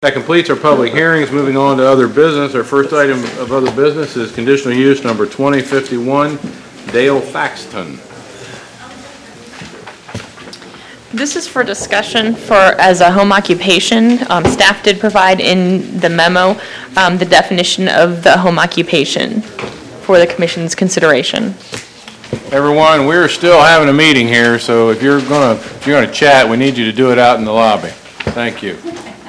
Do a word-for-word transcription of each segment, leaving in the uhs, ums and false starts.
That completes our public hearings. Moving on to other business. Our first item of other business is conditional use number twenty fifty-one, Dale Faxton. This is for discussion for as a home occupation. Um, staff did provide in the memo um, the definition of the home occupation for the commission's consideration. Everyone, we're still having a meeting here, so if you're gonna if you're gonna chat, we need you to do it out in the lobby. Thank you.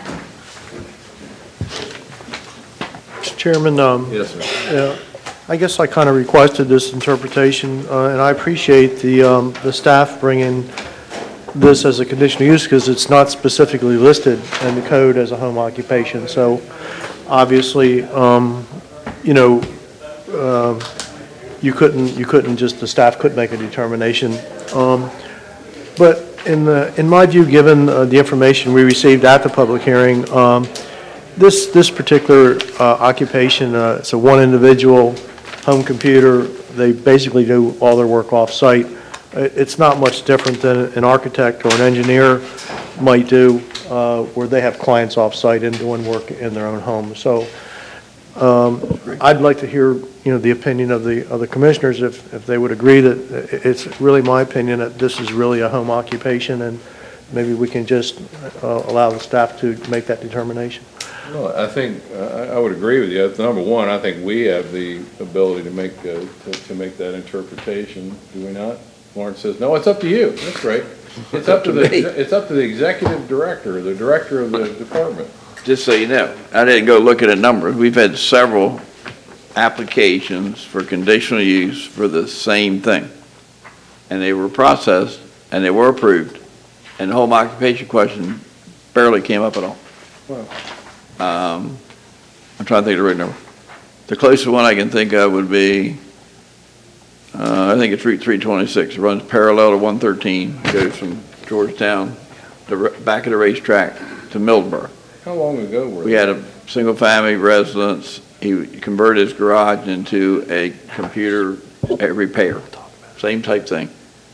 Mister Chairman, um, Yes, sir. yeah, I guess I kind of requested this interpretation, uh, and I appreciate the um, the staff bringing this as a conditional use because it's not specifically listed in the code as a home occupation. So, obviously, um, you know, uh, you couldn't you couldn't just the staff couldn't make a determination. Um, but in the in my view, given uh, the information we received at the public hearing. Um, This this particular uh, occupation, uh, it's a one individual home computer. They basically do all their work off-site. It's not much different than an architect or an engineer might do, uh, where they have clients off-site and doing work in their own home. So um, I'd like to hear, you know, the opinion of the of the commissioners if if they would agree that it's really my opinion that this is really a home occupation, and maybe we can just uh, allow the staff to make that determination. Well, I think uh, I would agree with you. Number one, I think we have the ability to make uh, to, to make that interpretation. Do we not? Lawrence says, "No, it's up to you." That's great. It's up to the it's up to the executive director, the director of the department. Just so you know, I didn't go look at a number. We've had several applications for conditional use for the same thing, and they were processed and they were approved, and the home occupation question barely came up at all. Wow. Um, I'm trying to think of the right number. The closest one I can think of would be, uh, I think it's Route three twenty-six. It runs parallel to one thirteen, goes from Georgetown, the back of the racetrack to Mildborough. How long ago were We had a single-family residence. He converted his garage into a computer repair, same type thing.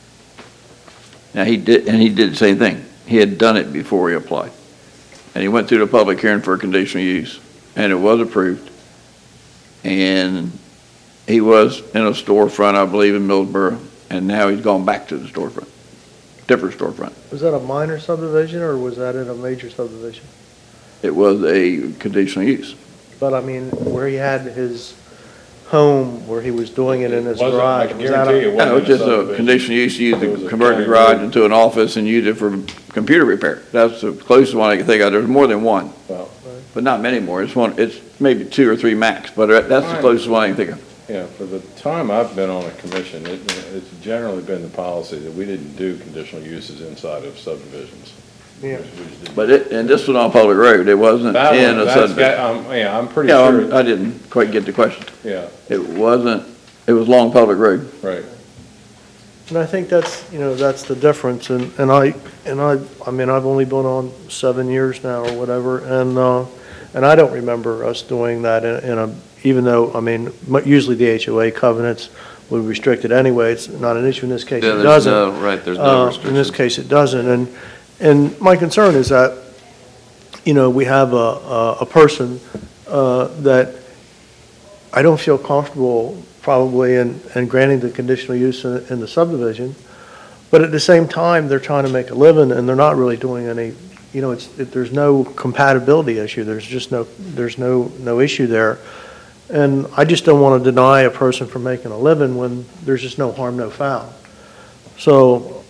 Now he did, and he did the same thing. He had done it before he applied. And he went through the public hearing for a conditional use, and it was approved. And he was in a storefront, I believe, in Mildborough, and now he's gone back to the storefront, different storefront. Was that a minor subdivision or was that in a major subdivision? It was a conditional use. But I mean, where he had his home, where he was doing it in his Wasn't- I garage. can was that guarantee a- it No, wasn't it's just a subdivision. conditional use, use It was to a convert the county garage road. into an office and use it for computer repair. That's the closest one I can think of. There's more than one, Well, but not many more. It's one, it's maybe two or three max, but that's the Fine. closest one I can think of. yeah, for the time I've been on a commission, it, it's generally been the policy that we didn't do conditional uses inside of subdivisions. Yeah. We just didn't. But it, and this was on public road. It wasn't That in one, a that's subdivision. got, um, yeah, I'm pretty Yeah, sure. I'm- I didn't quite get the question. Yeah, It wasn't, it was long public road. right. And I think that's, you know, that's the difference. And, and I, and I, I mean, I've only been on seven years now or whatever. And, uh, and I don't remember us doing that in, in a, even though, I mean, mu- usually the H O A covenants would restrict it anyway. It's not an issue in this case. Yeah, It there's doesn't. no, right, there's no Uh, In restrictions. this case, it doesn't. And, and my concern is that, you know, we have a, a, a person uh, that I don't feel comfortable probably in, in granting the conditional use in, in the subdivision, but at the same time, they're trying to make a living and they're not really doing any, you know, it's, it, there's no compatibility issue. There's just no, there's no, no issue there. And I just don't want to deny a person from making a living when there's just no harm, no foul. So,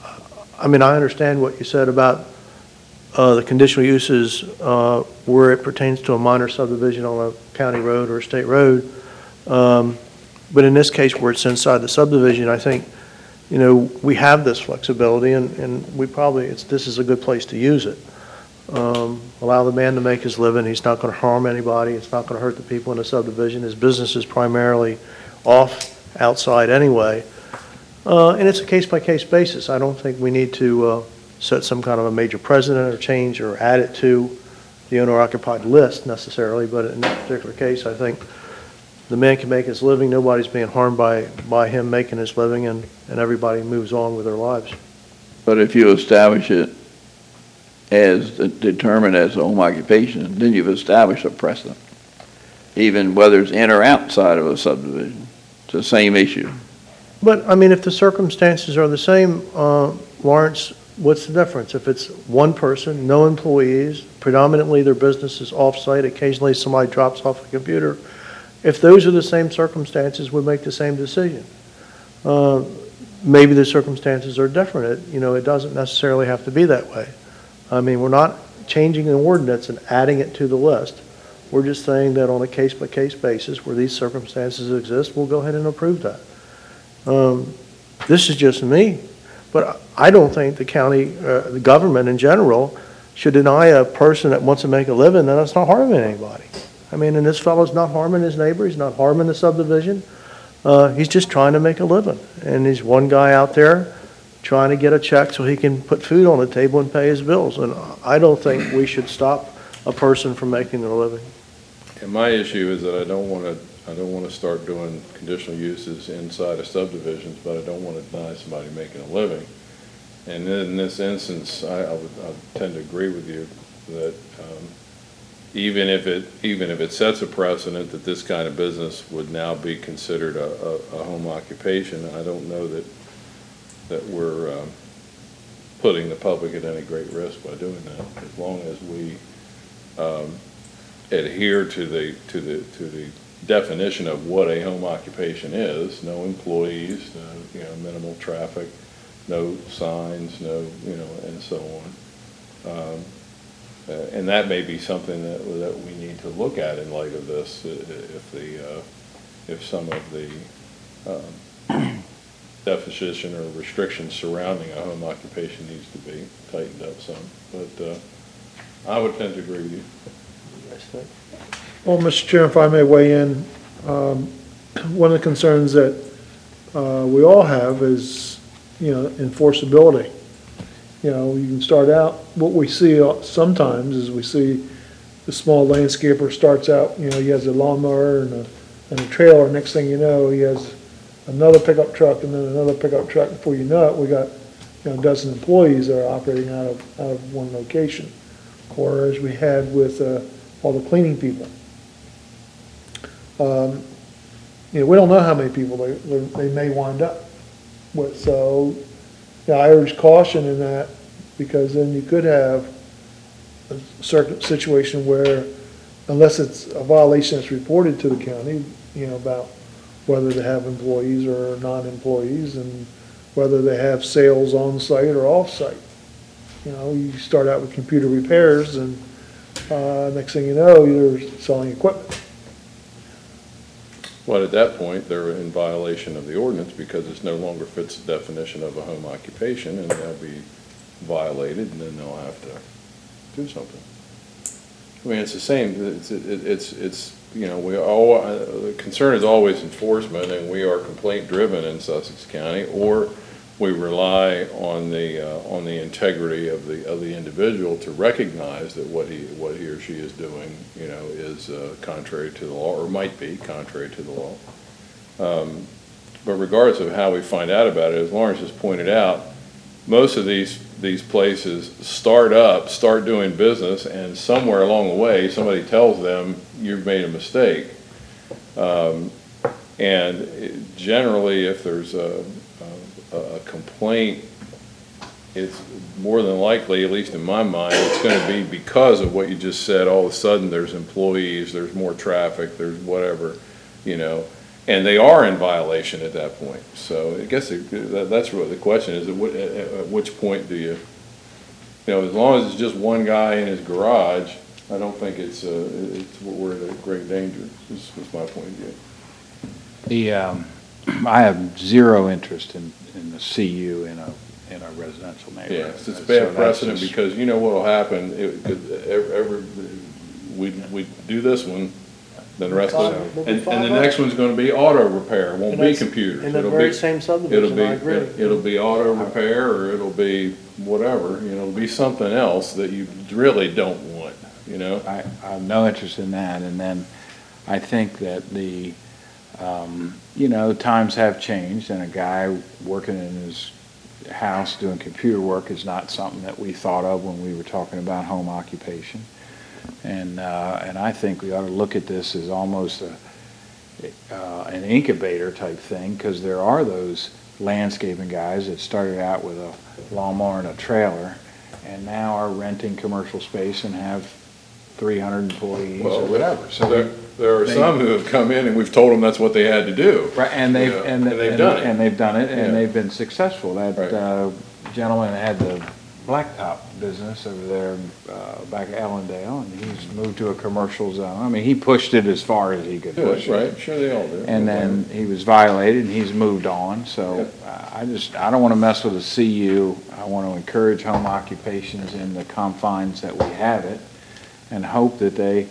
I mean, I understand what you said about uh, the conditional uses uh, where it pertains to a minor subdivision on a county road or a state road. Um, but in this case, where it's inside the subdivision, I think, you know, we have this flexibility, and, and we probably, it's, this is a good place to use it. Um, allow the man to make his living. He's not going to harm anybody. It's not going to hurt the people in the subdivision. His business is primarily off, outside anyway. Uh, and it's a case-by-case basis. I don't think we need to uh, set some kind of a major precedent or change or add it to the owner-occupied list necessarily, but in this particular case, I think the man can make his living. Nobody's being harmed by, by him making his living, and, and everybody moves on with their lives. But if you establish it as determined as a home occupation, then you've established a precedent, even whether it's in or outside of a subdivision. It's the same issue. But, I mean, if the circumstances are the same, uh, Lawrence, what's the difference? If it's one person, no employees, predominantly their business is off-site, occasionally somebody drops off a computer, if those are the same circumstances, we make the same decision. Uh, maybe the circumstances are different. It, you know, it doesn't necessarily have to be that way. I mean, we're not changing an ordinance and adding it to the list. We're just saying that on a case-by-case basis, where these circumstances exist, we'll go ahead and approve that. Um, this is just me, but I don't think the county, uh, the government in general, should deny a person that wants to make a living that it's not harming anybody. I mean, and this fellow's not harming his neighbor, he's not harming the subdivision. Uh, he's just trying to make a living. And he's one guy out there trying to get a check so he can put food on the table and pay his bills. And I don't think we should stop a person from making their living. And my issue is that I don't want to, I don't want to start doing conditional uses inside of subdivisions, but I don't want to deny somebody making a living. And in this instance, I, I would I tend to agree with you that um, even if it, even if it sets a precedent that this kind of business would now be considered a, a, a home occupation, I don't know that, that we're um, putting the public at any great risk by doing that, as long as we um, adhere to the to the to the definition of what a home occupation is. No employees, no, you know, minimal traffic, no signs, no, you know, and so on. Um, uh, and that may be something that that we need to look at in light of this, uh, if the uh, if some of the um, definition or restrictions surrounding a home occupation needs to be tightened up some. But uh, I would tend to agree with you. Well, Mister Chairman, if I may weigh in, um, one of the concerns that uh, we all have is, you know, enforceability. You know, you can start out, what we see sometimes is we see the small landscaper starts out, you know, he has a lawnmower and a, and a trailer. Next thing you know, he has another pickup truck and then another pickup truck. Before you know it, we got, you know, a dozen employees that are operating out of, out of one location. Or as we had with uh, all the cleaning people. Um, you know, we don't know how many people they, they may wind up with. So, you know, I urge caution in that, because then you could have a certain situation where, unless it's a violation that's reported to the county, you know, about whether they have employees or non-employees and whether they have sales on site or off site. You know, you start out with computer repairs and uh, next thing you know, you're selling equipment. Well, at that point, they're in violation of the ordinance because it no longer fits the definition of a home occupation, and they'll be violated, and then they'll have to do something. I mean, it's the same. It's it, it's it's you know, we all uh, the concern is always enforcement, and we are complaint driven in Sussex County, or we rely on the uh, on the integrity of the of the individual to recognize that what he what he or she is doing, you know, is uh, contrary to the law, or might be contrary to the law. Um, but regardless of how we find out about it, as Lawrence has pointed out, most of these these places start up, start doing business, and somewhere along the way, somebody tells them you've made a mistake. Um, and it, generally, if there's a a complaint, it's more than likely, at least in my mind, it's going to be because of what you just said. All of a sudden there's employees, there's more traffic, there's whatever, you know, and they are in violation at that point. So I guess it, that, that's what the question is, at, what, at, at which point do you, you know, as long as it's just one guy in his garage, I don't think it's, uh, it's we're at a great danger. This was my point of view. The, um, I have zero interest in, in the C U in a in a residential neighborhood. Yes, it's So bad that's precedent just- because you know what'll happen, it, every, every, we, we do this one, then the rest of It'll it, be and, and the five next one's gonna be auto repair, it won't And be that's computers. in the It'll very be- same It'll subdivision, be, I agree. it'll be auto repair, or it'll be whatever, you know, it'll be something else that you really don't want, you know? I, I have no interest in that, and then I think that the, um, you know, times have changed, and a guy working in his, house doing computer work is not something that we thought of when we were talking about home occupation. And, uh, and I think we ought to look at this as almost a, uh, an incubator type thing, because there are those landscaping guys that started out with a lawnmower and a trailer, and now are renting commercial space and have three hundred employees or Well, whatever. So there, there are they- some who have come in and we've told them that's what they had to do. Right, and they've, Yeah, and, and they've and- done it. and they've done it, Yeah. and they've been successful. That Right. uh, gentleman had the blacktop business over there uh, back at Allendale, and he's moved to a commercial zone. I mean, he pushed it as far as he could push Good, it. right, sure they all do. And then he was violated, and he's moved on, so uh, I just, I don't want to mess with the C U. I want to encourage home occupations in the confines that we have it, and hope that they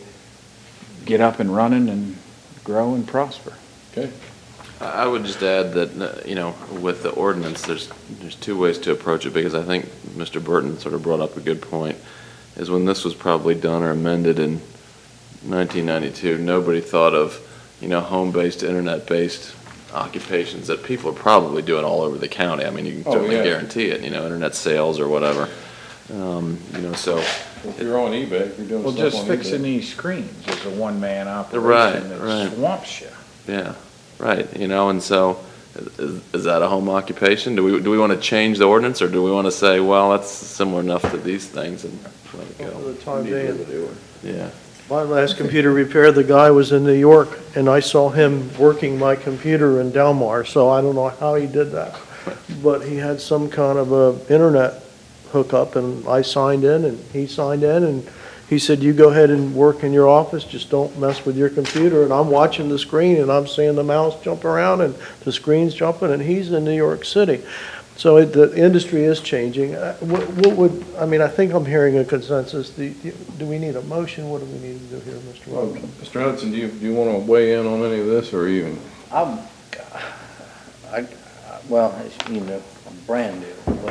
get up and running and grow and prosper. Okay, I would just add that, uh, you know, with the ordinance, there's, there's two ways to approach it, because I think Mister Burton sort of brought up a good point, is when this was probably done or amended in nineteen ninety-two, nobody thought of, you know, home-based, internet-based occupations that people are probably doing all over the county. I mean, you can Oh, certainly yeah. guarantee it, you know, internet sales or whatever. Um, You know, so, if you're on eBay, if you're doing Well, stuff on just eBay. fixing these screens is a one-man Right, operation that right. swamps you. yeah, right, you know, and so, is, is that a home occupation? Do we, do we want to change the ordinance, or do we want to say, well, that's similar enough to these things and let it For go? the time being. Yeah. My last computer repair, the guy was in New York, and I saw him working my computer in Delmar, so I don't know how he did that. But he had some kind of a internet hookup, and I signed in, and he signed in, and he said, you go ahead and work in your office, just don't mess with your computer. And I'm watching the screen, and I'm seeing the mouse jump around, and the screen's jumping, and he's in New York City. So it, the industry is changing. Uh, What, what would, I mean, I think I'm hearing a consensus. The- Do we need a motion? What do we need to do here, Mister Well, Robinson? Mister Hudson, do you, do you want to weigh in on any of this, or even? I'm, I, I- well, as you know, I'm brand new, but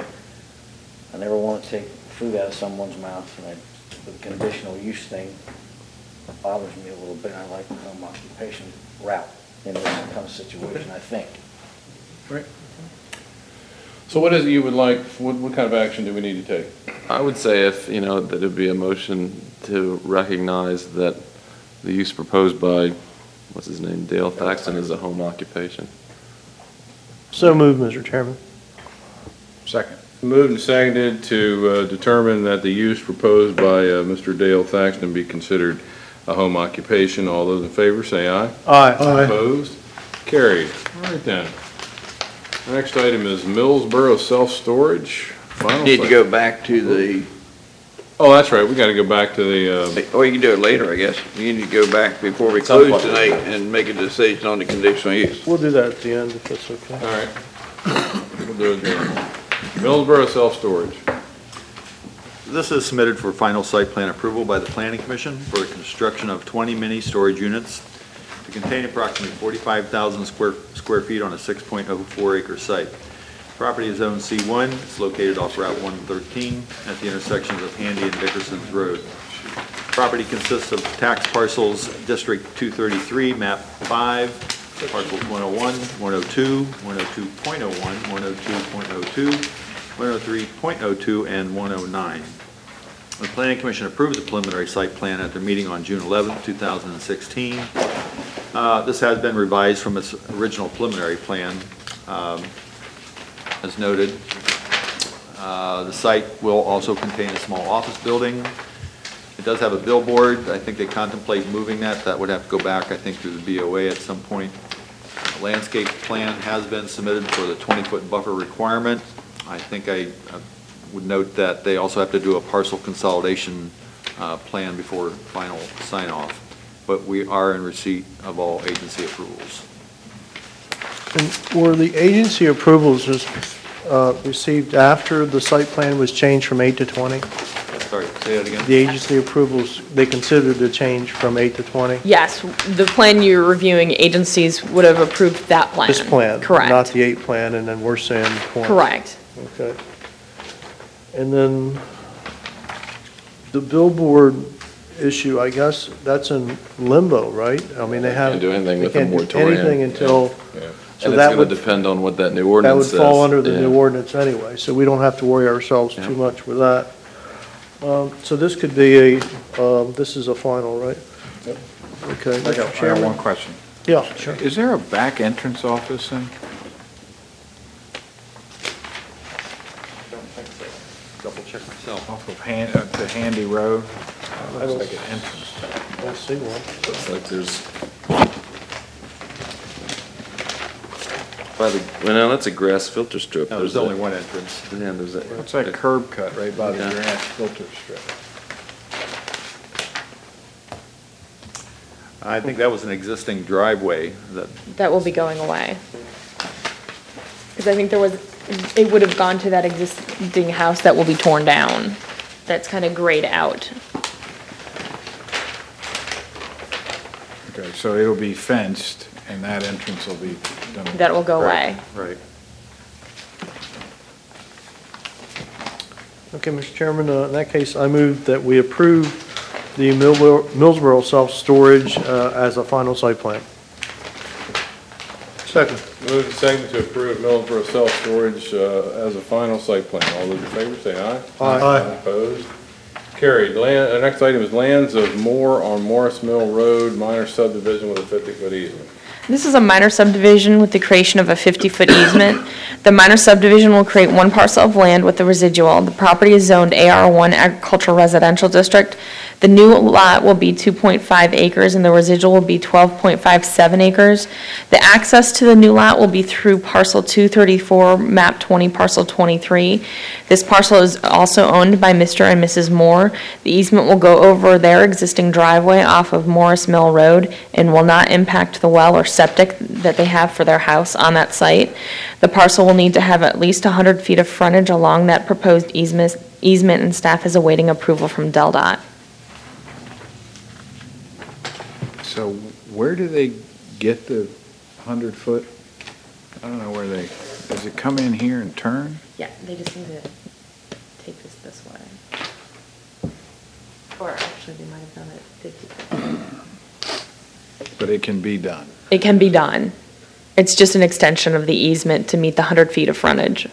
I never want to take food out of someone's mouth, and I, the conditional use thing bothers me a little bit. I like the home occupation route in this kind of situation, I think. So what is it you would like, what, what kind of action do we need to take? I would say if, you know, that it'd be a motion to recognize that the use proposed by, what's his name, Dale Thaxton, is a home occupation. So moved, Mister Chairman. Second. Moved and seconded to uh, determine that the use proposed by uh, Mister Dale Thaxton be considered a home occupation. All those in favor, say aye. Aye. Opposed? Carried. All right then. Next item is Millsboro Self-Storage. Final Need to site. go back to the, Oh, that's right, we got to go back to the, uh, or you can do it later, I guess. You need to go back before we Some close point. tonight and make a decision on the conditional use. We'll do that at the end, if that's okay. all right. We'll do it then. Millsboro Self-Storage. This is submitted for final site plan approval by the Planning Commission for the construction of twenty mini storage units to contain approximately forty-five thousand square, square feet on a six point oh four acre site. Property is zone C one, it's located off Route one thirteen at the intersections of Handy and Dickerson's Road. Property consists of tax parcels District two thirty-three, map five, parcels one oh one, one oh two, one oh two point oh one, one oh two point oh two, one oh three point oh two, and one oh nine. The Planning Commission approved the preliminary site plan at their meeting on June eleventh, two thousand sixteen. Uh, This has been revised from its original preliminary plan. Um, As noted, uh, the site will also contain a small office building. It does have a billboard. I think they contemplate moving that. That would have to go back, I think, through the B O A at some point. A landscape plan has been submitted for the twenty-foot buffer requirement. I think I uh, would note that they also have to do a parcel consolidation uh, plan before final sign-off, but we are in receipt of all agency approvals. And were the agency approvals just uh, received after the site plan was changed from eight to twenty? Sorry, say that again? The agency approvals, they considered the change from eight to twenty? Yes, the plan you're reviewing, agencies would have approved that plan. This plan? Correct. Not the eight plan, and then we're saying twenty? Correct. Okay. And then the billboard issue, I guess, that's in limbo, right? I mean, they haven't. Can't do anything they with the can't do moratorium. Anything until, yeah. So And it's that gonna would, depend on what that new that ordinance would says. fall under the Yeah. new ordinance anyway, so we don't have to worry ourselves Yeah. too much with that. Um, So this could be a, um, this is a final, right? Yep. Okay, I Mister got I got Chairman? one question. Yeah, sure. Is there a back entrance off this thing? Double check myself. Off of Han, uh, to Handy Road? I Looks don't- like an entrance. I don't see one. Looks like there's. By the, well, no, that's a grass filter strip. No, there's a- only one entrance. Yeah, there's a. It's that curb cut right by the Yeah. grass filter strip. I think that was an existing driveway that, That will be going away. Because I think there was, it would have gone to that existing house that will be torn down. That's kind of grayed out. Okay, so it'll be fenced, and that entrance will be done. That will go away. right. Okay, Mister Chairman, uh, in that case, I move that we approve the Millsboro Millsboro self-storage uh, as a final site plan. Second. Move and second to approve Millersboro self-storage uh, as a final site plan. All those in favor, say aye. Aye. Opposed? Carried. Land, the next item is lands of Moore on Morris Mill Road, minor subdivision with a fifty-foot easement. This is a minor subdivision with the creation of a fifty-foot easement. The minor subdivision will create one parcel of land with the residual. The property is zoned A R one Agricultural Residential District. The new lot will be two point five acres and the residual will be twelve point five seven acres. The access to the new lot will be through parcel two thirty-four, map twenty, parcel twenty-three. This parcel is also owned by Mister and Missus Moore. The easement will go over their existing driveway off of Morris Mill Road and will not impact the well or septic that they have for their house on that site. The parcel will need to have at least one hundred feet of frontage along that proposed easement, easement, and staff is awaiting approval from Del Dot. So where do they get the hundred foot? I don't know where they, does it come in here and turn? Yeah, they just need to take this this way. Or actually, they might have done it fifty. But it can be done. It can be done. It's just an extension of the easement to meet the one hundred feet of frontage.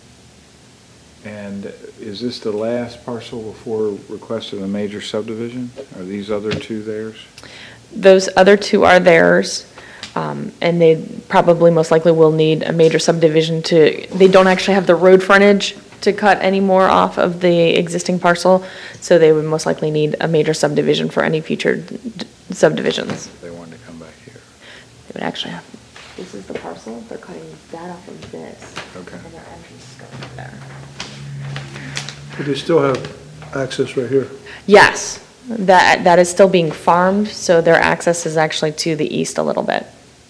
And is this the last parcel before request of a major subdivision? Are these other two theirs? Those other two are theirs, um, and they probably most likely will need a major subdivision to, they don't actually have the road frontage to cut any more off of the existing parcel, so they would most likely need a major subdivision for any future d- subdivisions. They wanted to come back here. They would actually have, this is the parcel, they're cutting that off of this. Okay. And their entrance is going there. But they still have access right here. Yes, that, that is still being farmed, so their access is actually to the east a little bit.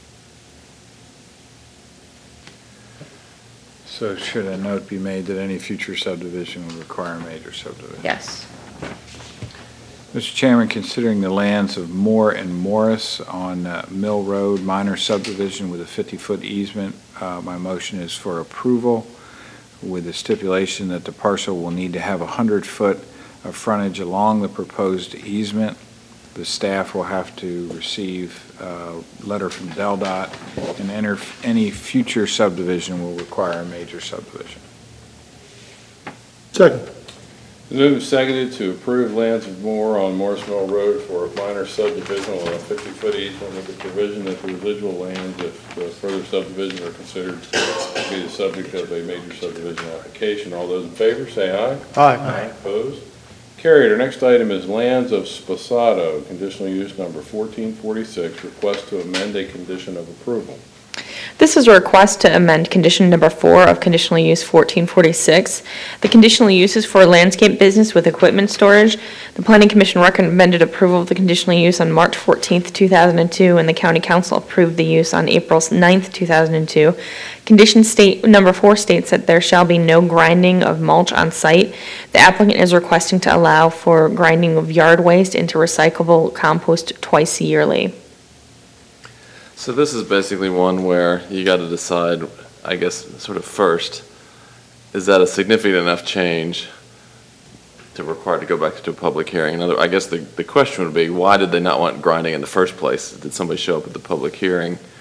So should a note be made that any future subdivision will require a major subdivision? Yes. Mister Chairman, considering the lands of Moore and Morris on uh, Mill Road, minor subdivision with a fifty-foot easement, uh, my motion is for approval with the stipulation that the parcel will need to have one hundred foot of frontage along the proposed easement. The staff will have to receive a letter from Del Dot, and enter, any future subdivision will require a major subdivision. Second. Moved and seconded to approve lands of Moore on Morris Mill Road for a minor subdivision with a fifty-foot easement with the provision that the residual lands, if uh, further subdivisions are considered to be the subject of a major subdivision application. All those in favor, say aye. Aye. Opposed? Carried. Our next item is lands of Sposato, conditional use number fourteen forty-six, request to amend a condition of approval. This is a request to amend condition number four of conditional use fourteen forty-six. The conditional use is for landscape business with equipment storage. The Planning Commission recommended approval of the conditional use on March fourteenth, two thousand two, and the County Council approved the use on April ninth, two thousand two. Condition state, number four states that there shall be no grinding of mulch on site. The applicant is requesting to allow for grinding of yard waste into recyclable compost twice yearly. So this is basically one where you got to decide, I guess, sort of first, is that a significant enough change to require to go back to a public hearing? Another, I guess the, the question would be, why did they not want grinding in the first place? Did somebody show up at the public hearing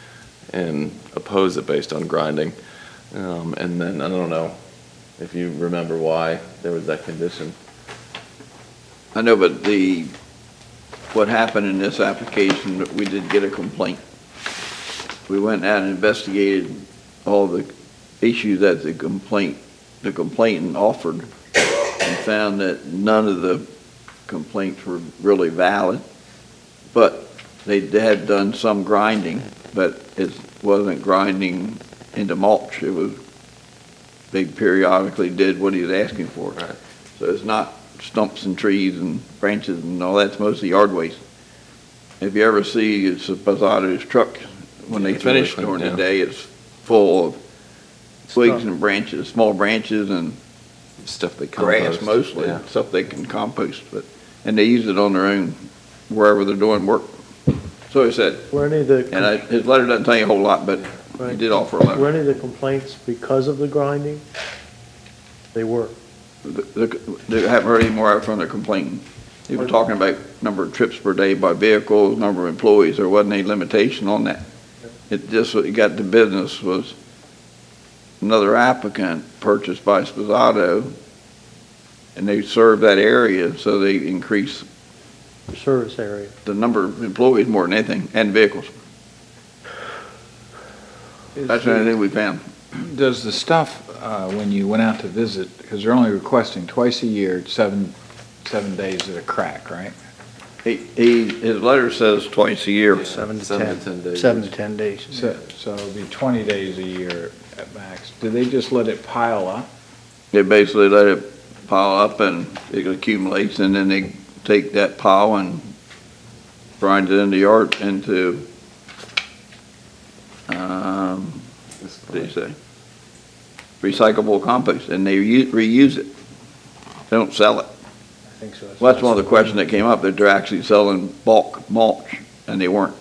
and oppose it based on grinding. Um, and then, I don't know if you remember why there was that condition. I know, but the, what happened in this application, we did get a complaint. We went out and investigated all the issues that the complaint, the complainant offered, and found that none of the complaints were really valid, but they had done some grinding, but it wasn't grinding into mulch. It was, they periodically did what he was asking for. Right. So it's not stumps and trees and branches and all that's mostly yard waste. If you ever see Spazato's truck, when they Yeah, it's really finish clean, during the yeah. day, it's full of twigs Stuff. and branches, small branches and Stuff they grass compost. mostly, Yeah. stuff they can compost, but, and they use it on their own wherever they're doing work. So he said, Were any of the, and I, his letter doesn't tell you a whole lot, but he Right. did offer a letter. were any of the complaints because of the grinding? They were. The- the- They haven't heard any more from their complaining. They were talking about number of trips per day by vehicles, number of employees. There wasn't any limitation on that. It just, what got the business was another applicant purchased by Spazzato, and they served that area, so they increased Service area. the number of employees more than anything, and vehicles. That's the only thing we found. Does the stuff, uh, when you went out to visit, because they're only requesting twice a year, seven, seven days at a crack, right? He, he, his letter says twice a year. Seven to Seven to ten. ten days. Seven to ten days. So, so it'll be twenty days a year at max. Do they just let it pile up? They basically let it pile up and it accumulates, and then they take that pile and grind it into yard, into, um, what do you say? Recyclable compost, and they u- reuse it. They don't sell it. I think so. Well, that's one of the questions that came up, that they're actually selling bulk mulch, and they weren't.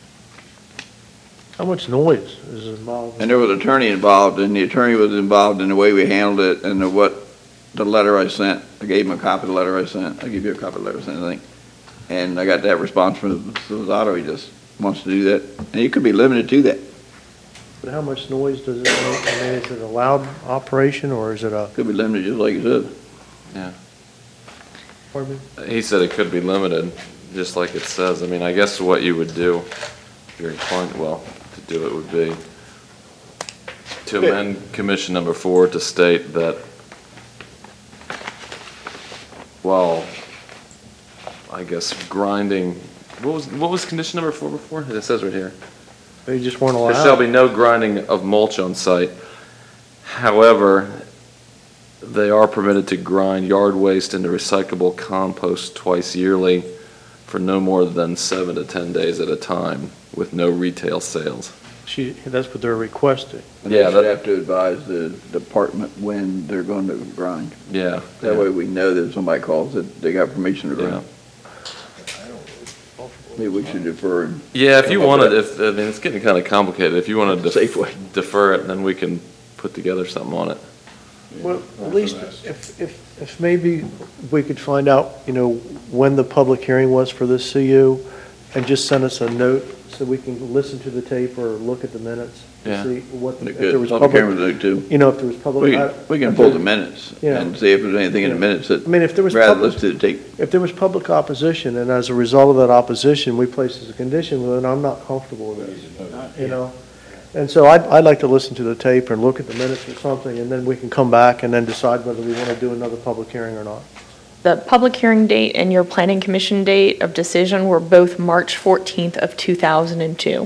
How much noise is involved? And there was an attorney involved, and the attorney was involved in the way we handled it and the what, the letter I sent. I gave him a copy of the letter I sent. I'll give you a copy of the letter I sent, I think. And I got that response from Spazzato. He just wants to do that. And you could be limited to that. But how much noise does it make? I mean, is it a loud operation or is it a, Could be limited, just like you said. Yeah. pardon me? He said it could be limited, just like it says. I mean, I guess what you would do, if you're inclined, well, to do it would be to amend condition number four to state that, well, I guess grinding, what was, what was condition number four before? It says right here. They just weren't There shall allowed? be no grinding of mulch on site. However, they are permitted to grind yard waste into recyclable compost twice yearly for no more than seven to ten days at a time, with no retail sales. She, that's what they're requesting. And Yeah, they should that- have to advise the department when they're going to grind. Yeah. That yeah, way we know that if somebody calls that they got permission to Yeah. grind. Maybe we should defer and Yeah, if you How about wanted, if, I mean, it's getting kind of complicated. If you want to Safeway. defer it, then we can put together something on it. Well, at least if, if, if maybe we could find out, you know, when the public hearing was for this C U and just send us a note so we can listen to the tape or look at the minutes Yeah. to see what, if Good. there was Public hearing public, was due too. you know, if there was public. We I- can, we can if pull there- the minutes Yeah. and see if there's anything in the Yeah. minutes that, I mean, if there was rather public, listen to the tape. if there was public opposition and as a result of that opposition, we placed as a condition, well, then I'm not comfortable with this, you know? And so I'd, I'd like to listen to the tape and look at the minutes or something, and then we can come back and then decide whether we want to do another public hearing or not. The public hearing date and your planning commission date of decision were both March fourteenth of two thousand two.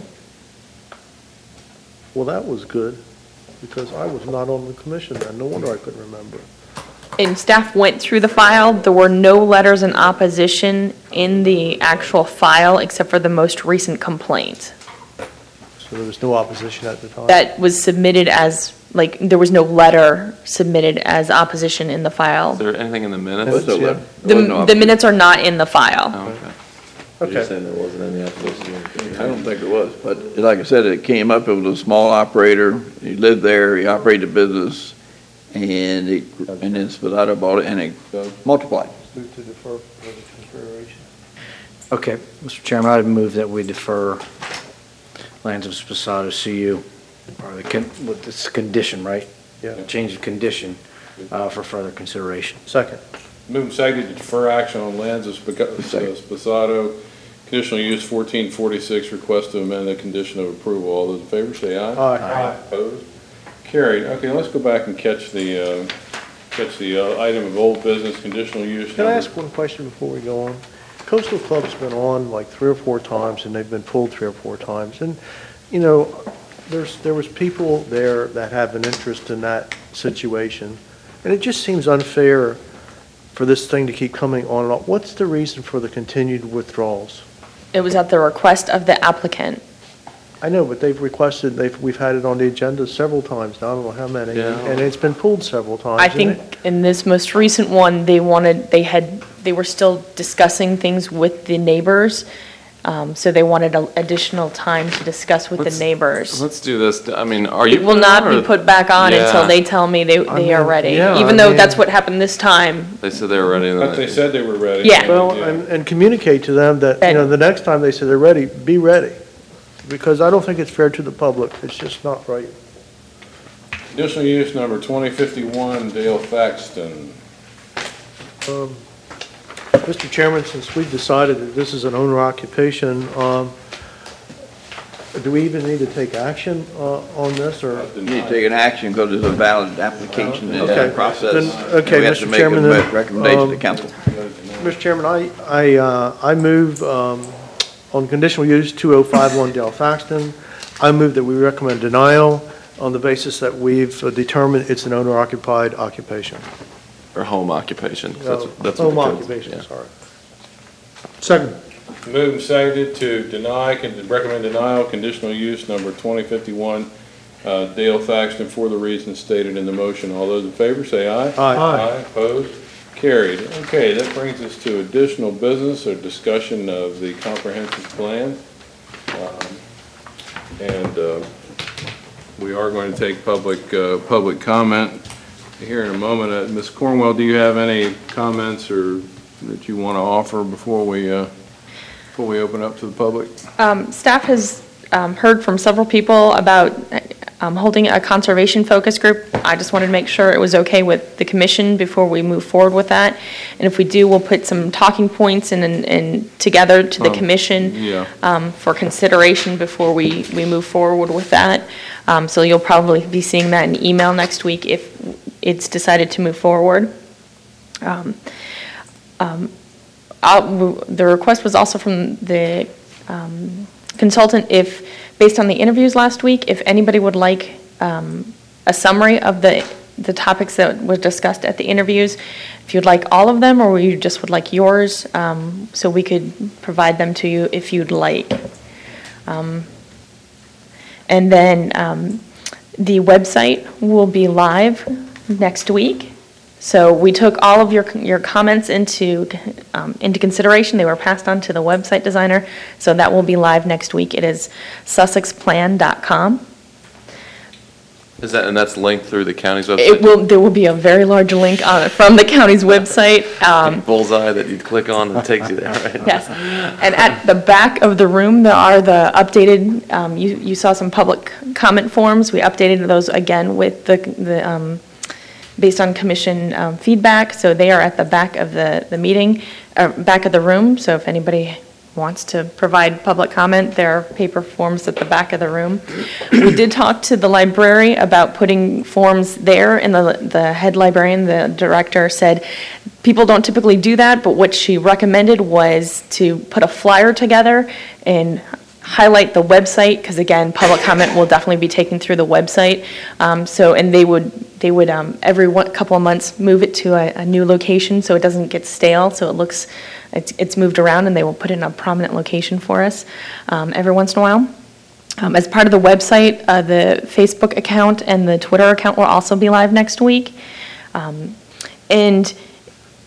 Well, that was good, because I was not on the commission then. No wonder I couldn't remember. And staff went through the file. There were no letters in opposition in the actual file except for the most recent complaint. So there was no opposition at the time? That was submitted as, like, there was no letter submitted as opposition in the Is file. there anything in the minutes? What's the Yeah. letter? There was no The, the opposition. minutes are not in the file. Oh, okay. You're Okay. saying there wasn't any opposition? I don't think there was, but like I said, it came up, it was a small operator, he lived there, he operated a business, and he, and then Spazzato bought it, and it multiplied. Move to defer for the consideration. Okay, Mister Chairman, I'd move that we defer Lands of Spasado C U, or the, con- with this condition, right? Yeah. Change of condition uh, for further consideration. Second. Moving second to defer action on lands of Spica- Spasado, conditional use fourteen forty-six, request to amend the condition of approval. All those in favor say aye. Aye. Opposed? Carried. Okay, let's go back and catch the, uh, catch the uh, item of old business, conditional use. Can I number- ask one question before we go on? Coastal Club's been on like three or four times, and they've been pulled three or four times. And, you know, there's, there was people there that have an interest in that situation. And it just seems unfair for this thing to keep coming on and on. What's the reason for the continued withdrawals? It was at the request of the applicant. I know, but they've requested, they've, we've had it on the agenda several times, now I don't know how many. Yeah. And it's been pulled several times. I isn't it? think in this most recent one, they wanted, they had, they were still discussing things with the neighbors. Um, so they wanted a- additional time to discuss with the Let's- neighbors. Let's do this. I mean, are you? It will putting not on, be or- put back on Yeah. until they tell me they, I they are mean, ready, yeah, even I though mean- that's what happened this time. They said they were ready. and then But they said they were ready. Yeah. Well, and, and communicate to them that, you know, the next time they say they're ready, be ready. Because I don't think it's fair to the public. It's just not right. Conditional use number twenty fifty-one, Dale Thaxton. Um, Mister Chairman, since we've decided that this is an owner occupation, um, do we even need to take action uh, on this, or? You need to take an action because there's a valid application in Okay. the process. Then- okay, We have Mister to make Chairman, a then, recommendation to um, council. Mister Chairman, I, I, uh, I move um, on conditional use two oh five one Dale Thaxton, I move that we recommend denial on the basis that we've uh, determined it's an owner occupied occupation. Or home occupation. 'cause Uh, That's, that's Home what the code's- occupation, yeah. sorry. Second. Moved and seconded to deny, con- recommend denial, conditional use number twenty fifty-one, uh, Dale Thaxton, for the reasons stated in the motion. All those in favor, say aye. Aye. Aye, opposed, carried. Okay, that brings us to additional business or discussion of the comprehensive plan. Um, And uh, we are going to take public, uh, public comment here in a moment. Uh, Miz Cornwell, do you have any comments or that you want to offer before we, uh, before we open up to the public? Um, Staff has um, heard from several people about um, holding a conservation focus group. I just wanted to make sure it was okay with the commission before we move forward with that. And if we do, we'll put some talking points in, in, in together to the Um, commission Yeah. um, for consideration before we, we move forward with that. Um, So you'll probably be seeing that in email next week if it's decided to move forward. Um, um, I'll- The request was also from the um, consultant, if, based on the interviews last week, if anybody would like um, a summary of the, the topics that were discussed at the interviews, if you'd like all of them, or you just would like yours, um, so we could provide them to you if you'd like. Um, And then um, the website will be live next week. So we took all of your, your comments into, um, into consideration. They were passed on to the website designer. So that will be live next week. It is sussex plan dot com. Is that, and that's linked through the county's website? It will, there will be a very large link on it from the county's website. Um, Bullseye that you click on and it takes you there, right? Yes. And at the back of the room, there are the updated, um, you, you saw some public comment forms. We updated those again with the, the, um, based on commission um, feedback. So they are at the back of the, the meeting, uh, back of the room. So if anybody wants to provide public comment, there are paper forms at the back of the room. We did talk to the library about putting forms there, and the, the head librarian, the director, said people don't typically do that, but what she recommended was to put a flyer together and highlight the website, because again, public comment will definitely be taken through the website. Um, so, and they would, they would um, every one, couple of months move it to a, a new location so it doesn't get stale, so it looks, it's, it's moved around, and they will put it in a prominent location for us um, every once in a while. Um, as part of the website, uh, the Facebook account and the Twitter account will also be live next week. Um, and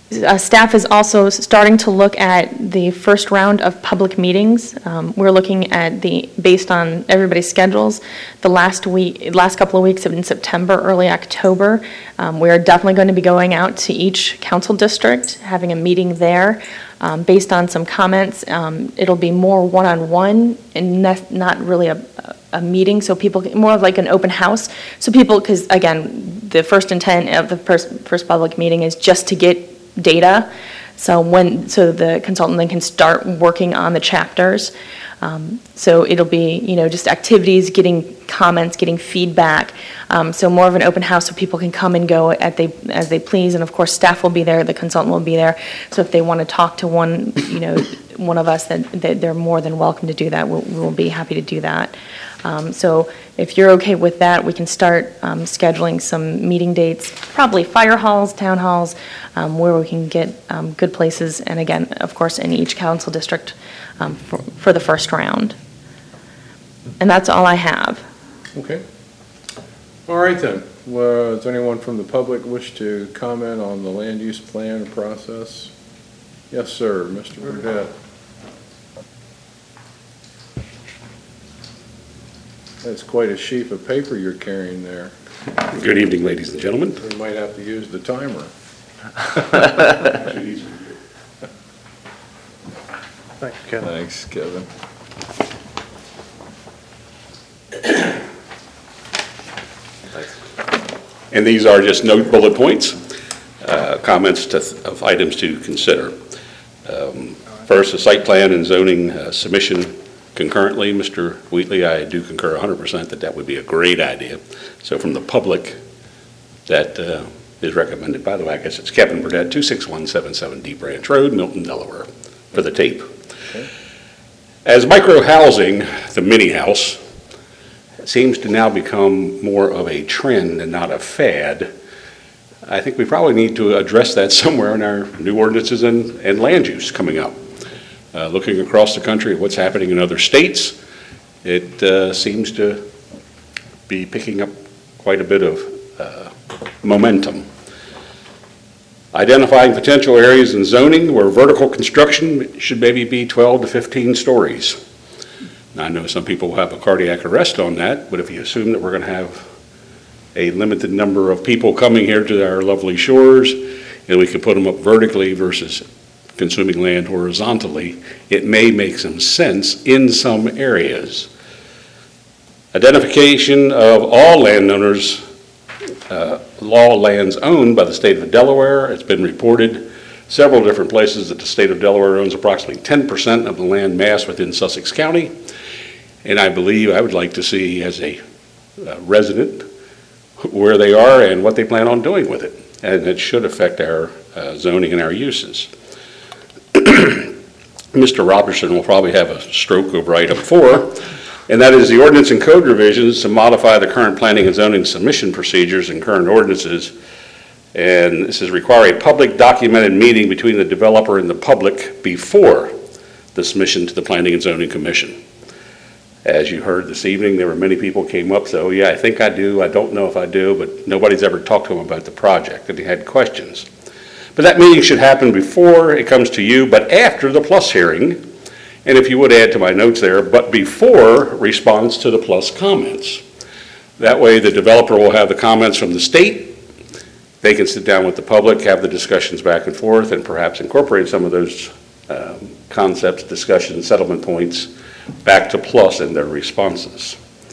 Uh, Staff is also starting to look at the first round of public meetings. Um, We're looking at the, based on everybody's schedules, the last week, last couple of weeks in September, early October. Um, We are definitely going to be going out to each council district, having a meeting there. Um, Based on some comments, um, it'll be more one-on-one and ne- not really a, a meeting, so people, more of like an open house. So people, because again, the first intent of the first, first public meeting is just to get data. So when, so the consultant then can start working on the chapters. Um, So it'll be, you know, just activities, getting comments, getting feedback. Um, So more of an open house so people can come and go at they, as they please. And of course, staff will be there, the consultant will be there. So if they want to talk to one, you know, one of us, then that they're more than welcome to do that. We'll, we'll be happy to do that. Um, So if you're okay with that, we can start um, scheduling some meeting dates, probably fire halls, town halls, um, where we can get um, good places, and again, of course, in each council district um, for for the first round. And that's all I have. Okay. All right then. Well, does anyone from the public wish to comment on the land use plan process? Yes, sir, Mister Burdette. That's quite a sheaf of paper you're carrying there. Good evening, ladies and gentlemen. We might have to use the timer. Thank you, Kevin. Thanks, Kevin. And these are just note bullet points, uh, comments to, of items to consider. Um, First, the site plan and zoning uh, submission concurrently. Mister Wheatley, I do concur one hundred percent that that would be a great idea. So from the public, that uh, is recommended. By the way, I guess it's Kevin Burdette, two six one seven seven D Branch Road, Milton, Delaware, for the tape. Okay. As micro-housing, the mini-house, seems to now become more of a trend and not a fad, I think we probably need to address that somewhere in our new ordinances and, and land use coming up. Uh, looking across the country at what's happening in other states, it uh, seems to be picking up quite a bit of uh, momentum. Identifying potential areas in zoning where vertical construction should maybe be twelve to fifteen stories. Now, I know some people will have a cardiac arrest on that, but if you assume that we're going to have a limited number of people coming here to our lovely shores, and we can put them up vertically versus consuming land horizontally, it may make some sense in some areas. Identification of all landowners, uh, law lands owned by the state of Delaware. It's been reported several different places that the state of Delaware owns approximately ten percent of the land mass within Sussex County. And I believe I would like to see, as a uh, resident, where they are and what they plan on doing with it. And it should affect our uh, zoning and our uses. Mister Robertson will probably have a stroke over item four, and that is the ordinance and code revisions to modify the current planning and zoning submission procedures and current ordinances. And this is require a public documented meeting between the developer and the public before the submission to the Planning and Zoning Commission. As you heard this evening, there were many people came up, so yeah, I think I do, I don't know if I do, but nobody's ever talked to them about the project, and they had questions. But that meeting should happen before it comes to you, but after the plus hearing, and if you would add to my notes there, but before response to the plus comments. That way the developer will have the comments from the state, they can sit down with the public, have the discussions back and forth, and perhaps incorporate some of those um, concepts, discussions, settlement points back to plus in their responses.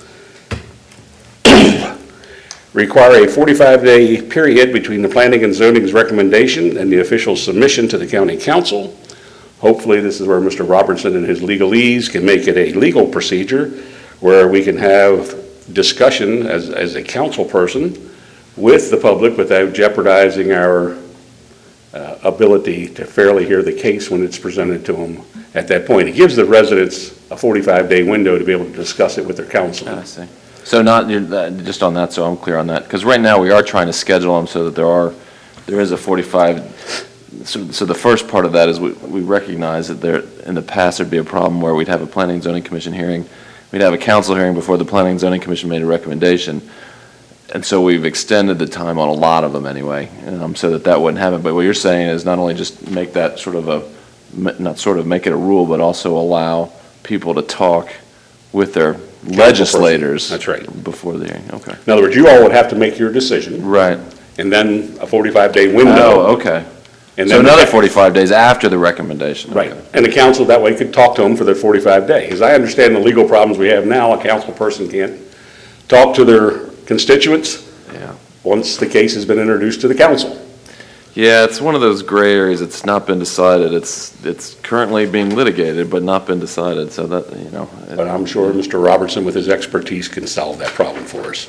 Require a forty-five day period between the planning and zoning's recommendation and the official submission to the county council. Hopefully this is where Mister Robertson and his legalese can make it a legal procedure where we can have discussion as, as a council person with the public without jeopardizing our uh, ability to fairly hear the case when it's presented to them at that point. It gives the residents a forty-five day window to be able to discuss it with their council. I see. So not, just on that, so I'm clear on that, because right now we are trying to schedule them so that there are, there is a forty-five, so, so the first part of that is we, we recognize that there, in the past, there'd be a problem where we'd have a Planning and Zoning Commission hearing, we'd have a council hearing before the Planning and Zoning Commission made a recommendation. and so we've extended the time on a lot of them anyway, um, so that that wouldn't happen. But what you're saying is not only just make that sort of a, not sort of make it a rule, but also allow people to talk with their legislators. That's right. Before the hearing, okay. In other words, you all would have to make your decision, Right. and then a forty-five day window. Oh, okay. And So then another the- forty-five days after the recommendation. Right, Okay. and the council that way could talk to them for their forty-five days. As I understand the legal problems we have now, a council person can't talk to their constituents Yeah. once the case has been introduced to the council. Yeah, it's one of those gray areas. It's not been decided. It's, it's currently being litigated, but not been decided, so that, you know. it- But I'm sure Mister Robertson, with his expertise, can solve that problem for us.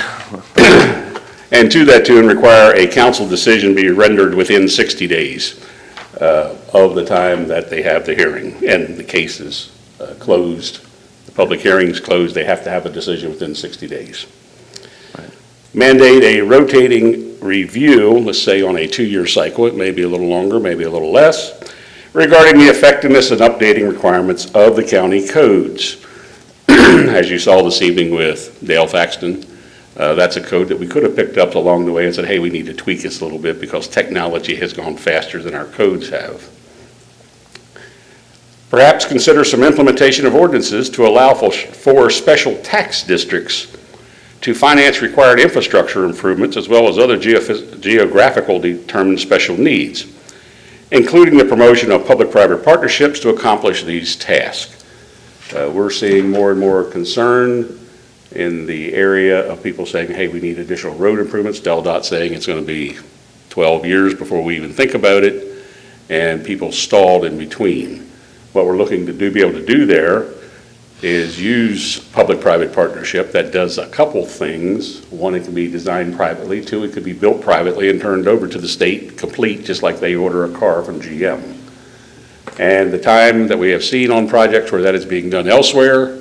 And to that tune, require a council decision be rendered within sixty days uh, of the time that they have the hearing, and the case is uh, closed, the public hearing is closed, they have to have a decision within sixty days. Mandate a rotating review, let's say on a two-year cycle, it may be a little longer, maybe a little less, regarding the effectiveness and updating requirements of the county codes. As you saw this evening with Dale Thaxton, uh, that's a code that we could have picked up along the way and said, hey, we need to tweak this a little bit because technology has gone faster than our codes have. Perhaps consider some implementation of ordinances to allow for, for special tax districts to finance required infrastructure improvements as well as other geophys- geographical determined special needs, including the promotion of public-private partnerships to accomplish these tasks. Uh, we're seeing more and more concern in the area of people saying, hey, we need additional road improvements. Del Dot saying it's going to be twelve years before we even think about it, and people stalled in between. What we're looking to do, be able to do there is use public-private partnership that does a couple things. One, it can be designed privately. Two, it could be built privately and turned over to the state complete, just like they order a car from G M. And the time that we have seen on projects where that is being done elsewhere,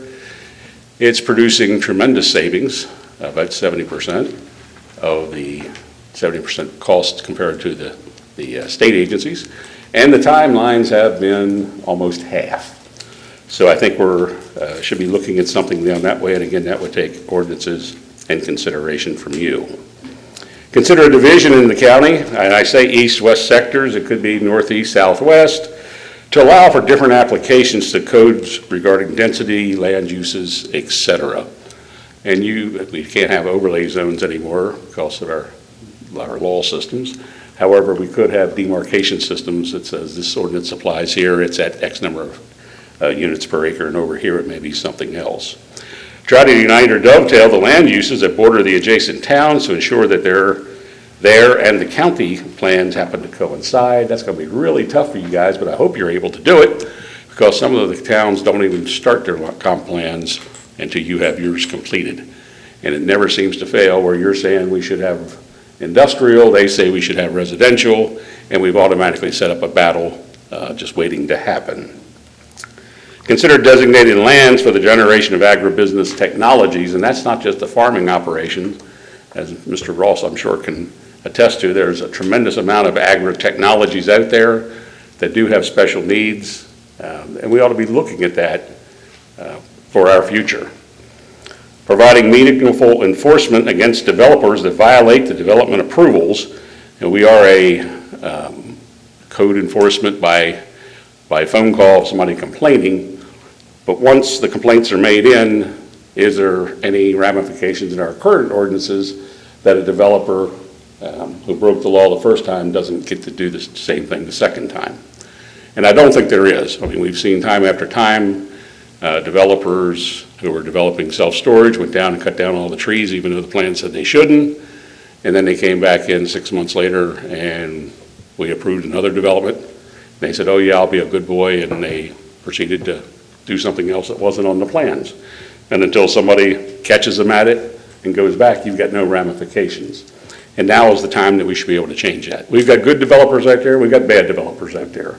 it's producing tremendous savings, about seventy percent of the seventy percent cost compared to the, the uh, state agencies. And the timelines have been almost half. So I think we're, uh, should be looking at something down that way, and again, that would take ordinances and consideration from you. Consider a division in the county, and I say east-west sectors, it could be northeast, southwest, to allow for different applications to codes regarding density, land uses, et cetera. And you, we can't have overlay zones anymore because of our, our law systems. However, we could have demarcation systems that says this ordinance applies here, it's at X number of Uh, units per acre, and over here it may be something else. Try to unite or dovetail the land uses that border the adjacent towns to ensure that they're there and the county plans happen to coincide. That's going to be really tough for you guys, but I hope you're able to do it because some of the towns don't even start their comp plans until you have yours completed. And it never seems to fail where you're saying we should have industrial, they say we should have residential, and we've automatically set up a battle uh, just waiting to happen. Consider designated lands for the generation of agribusiness technologies, and that's not just the farming operation. As Mister Ross, I'm sure, can attest to, there's a tremendous amount of agri-technologies out there that do have special needs, um, and we ought to be looking at that uh, for our future. Providing meaningful enforcement against developers that violate the development approvals, and we are a um, code enforcement by by phone call of somebody complaining, but once the complaints are made in, is there any ramifications in our current ordinances that a developer um, who broke the law the first time doesn't get to do the same thing the second time? And I don't think there is. I mean, we've seen time after time, uh, developers who were developing self-storage went down and cut down all the trees, even though the plan said they shouldn't, and then they came back in six months later and we approved another development. They said, oh yeah, I'll be a good boy, and they proceeded to do something else that wasn't on the plans. And until somebody catches them at it and goes back, you've got no ramifications. And now is the time that we should be able to change that. We've got good developers out there, we've got bad developers out there.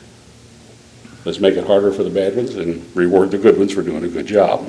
Let's make it harder for the bad ones and reward the good ones for doing a good job.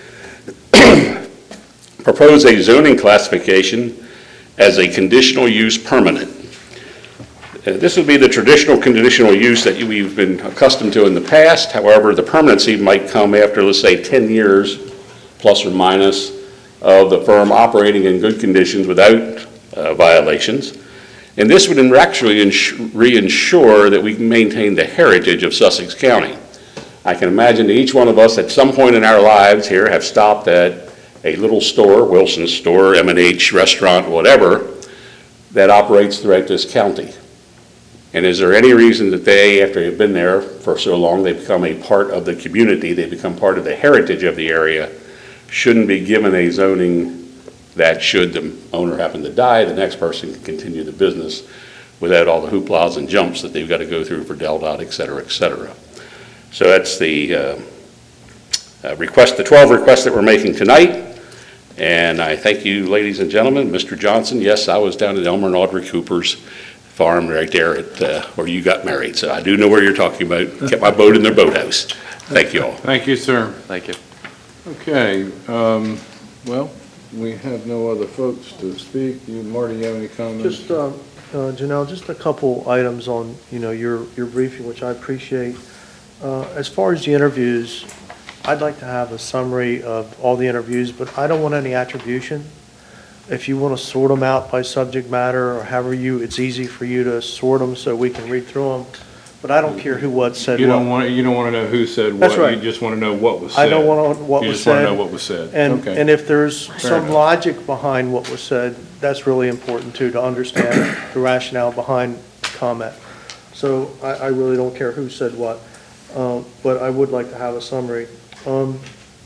Propose a zoning classification as a conditional use permanent. Uh, This would be the traditional conditional use that we've been accustomed to in the past. However, the permanency might come after, let's say, ten years, plus or minus, of the firm operating in good conditions without uh, violations. And this would actually ins- reinsure that we can maintain the heritage of Sussex County. I can imagine that each one of us at some point in our lives here have stopped at a little store, Wilson's store, M and H restaurant, whatever, that operates throughout this county. And is there any reason that they, after they've been there for so long, they become a part of the community, they become part of the heritage of the area, shouldn't be given a zoning that, should the owner happen to die, the next person can continue the business without all the hooplas and jumps that they've got to go through for Del Dot, et cetera, et cetera. So that's the uh, uh, request, the twelve requests that we're making tonight. And I thank you, ladies and gentlemen. Mister Johnson, yes, I was down at Elmer and Audrey Cooper's farm right there at uh, where you got married. So I do know where you're talking about. Kept my boat in their boathouse. Thank you all. Thank you, sir. Thank you. Okay, um, well, we have no other folks to speak. You, Marty, you have any comments? Just, uh, uh, Janelle, just a couple items on, you know, your, your briefing, which I appreciate. Uh, As far as the interviews, I'd like to have a summary of all the interviews, but I don't want any attribution. If you want to sort them out by subject matter or however you, it's easy for you to sort them so we can read through them. But I don't care who what said You what. don't want, you don't want to know who said what. That's right. You just want to know what was said. I don't want to know what You was just want to said. know what was said. And, Okay. and if there's some enough. logic behind what was said, that's really important too, to understand the rationale behind the comment. So I, I really don't care who said what, um, but I would like to have a summary. Um,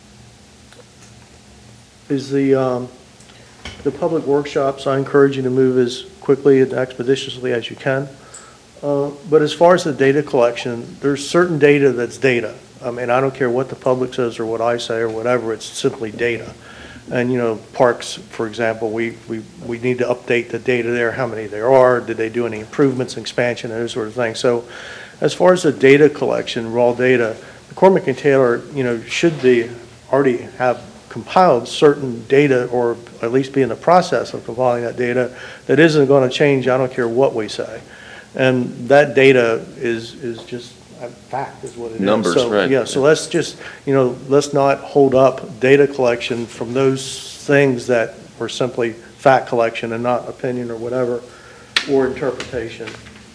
Is the, um, the public workshops, I encourage you to move as quickly and expeditiously as you can. Uh, But as far as the data collection, there's certain data that's data. I mean, I don't care what the public says or what I say or whatever, it's simply data. And, you know, parks, for example, we, we, we need to update the data there, how many there are, did they do any improvements, expansion, those sort of things. So as far as the data collection, raw data, McCormick and Taylor, you know, should be, already have compiled certain data, or at least be in the process of compiling that data, that isn't going to change, I don't care what we say. And that data is, is just a fact, is what it is. Numbers, So, right. Yeah, so let's just, you know, let's not hold up data collection from those things that were simply fact collection and not opinion or whatever, or interpretation.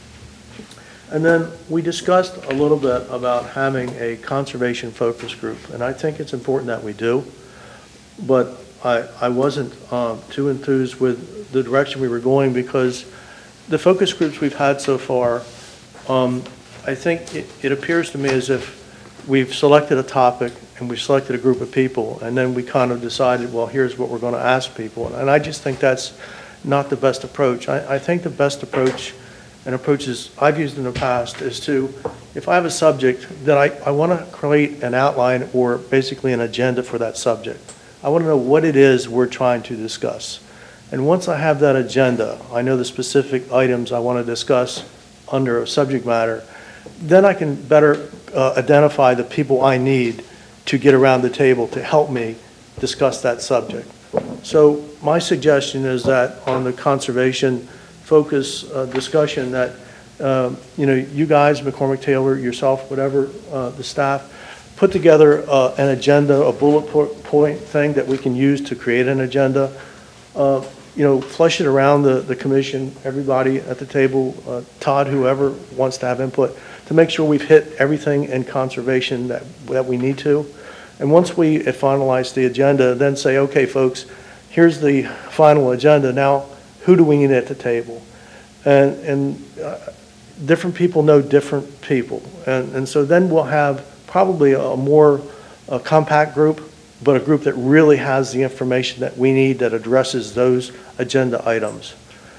And then we discussed a little bit about having a conservation focus group, and I think it's important that we do. But I, I wasn't um, too enthused with the direction we were going, because the focus groups we've had so far, um, I think it, it appears to me as if we've selected a topic and we've selected a group of people, and then we kind of decided, well, here's what we're going to ask people. And I just think that's not the best approach. I, I think the best approach, and approaches I've used in the past, is to, if I have a subject, then I, I want to create an outline or basically an agenda for that subject. I want to know what it is we're trying to discuss. And once I have that agenda, I know the specific items I want to discuss under a subject matter, then I can better uh, identify the people I need to get around the table to help me discuss that subject. So my suggestion is that on the conservation focus uh, discussion, that um, you know, you guys, McCormick Taylor, yourself, whatever, uh, the staff, put together uh, an agenda, a bullet po- point thing that we can use to create an agenda. Uh, you know, flush it around the, the commission, everybody at the table, uh, Todd, whoever wants to have input, to make sure we've hit everything in conservation that, that we need to. And once we have finalized the agenda, then say, okay, folks, here's the final agenda. Now, who do we need at the table? And, and uh, different people know different people. And, and so then we'll have probably a more uh, compact group, but a group that really has the information that we need that addresses those agenda items.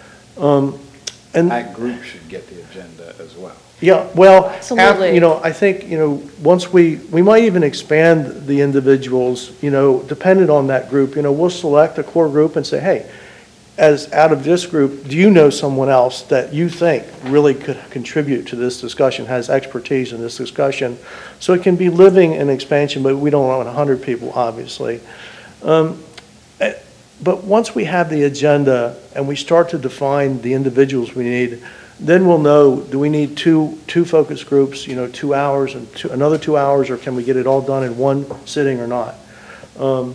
Um, and That group should get the agenda as well. yeah, well, af- Absolutely. you know, I think, you know, once we, we might even expand the individuals, you know, dependent on that group. You know, we'll select a core group and say, hey, as out of this group, do you know someone else that you think really could contribute to this discussion, has expertise in this discussion? So it can be living in expansion, but we don't want one hundred people, obviously. Um, eh, But once we have the agenda and we start to define the individuals we need, then we'll know, do we need two, two focus groups, you know, two hours and two, another two hours, or can we get it all done in one sitting or not? Um,